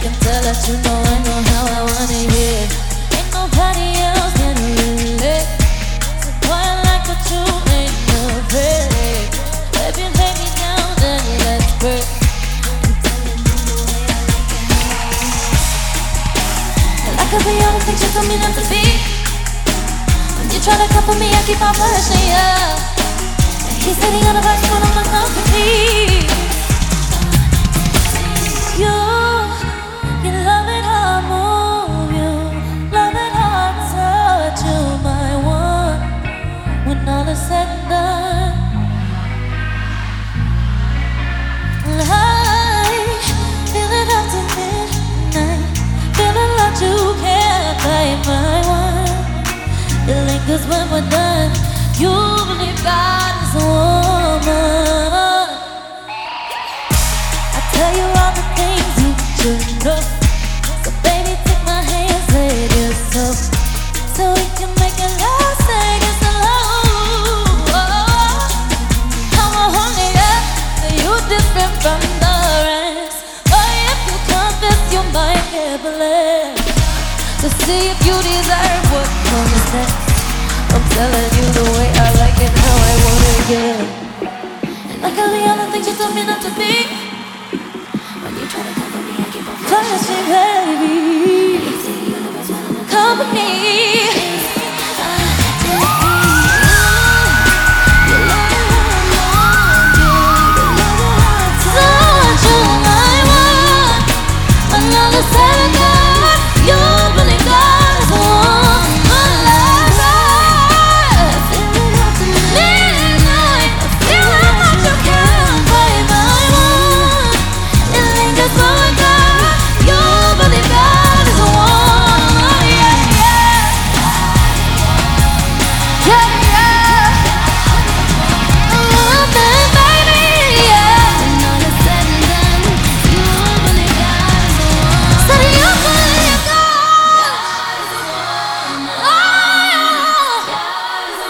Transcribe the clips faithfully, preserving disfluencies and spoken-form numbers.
can tell that you know I know how I wanna hear. Ain't nobody else can relate. So boy, I like what you ain't afraid. If you lay me down, then let's break. And I could be all the things you told me not to be. When you try to couple me, I keep on pushing you. And he's sitting on the vice, but I'm not company. You, you love it how I move you, love it how I touch you, my one. When all is said and done, I feel it up to midnight, feeling like you can't buy my one. It lingers when we're done. You believe God is a woman. I tell you all the things you should know. So baby, take my hand, say it yourself, so we can make it last, take it slow. I'm a honey, yeah, so you different from the rest. But if you confess, you might get blessed to see if you deserve what comes next. I'm telling you the way I like it, how I want it, yeah. And like all the other things you told me not to be. When you try to cover me, I keep on flashing, baby. Company.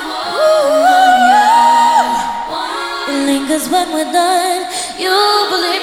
Cause when we're done, you believe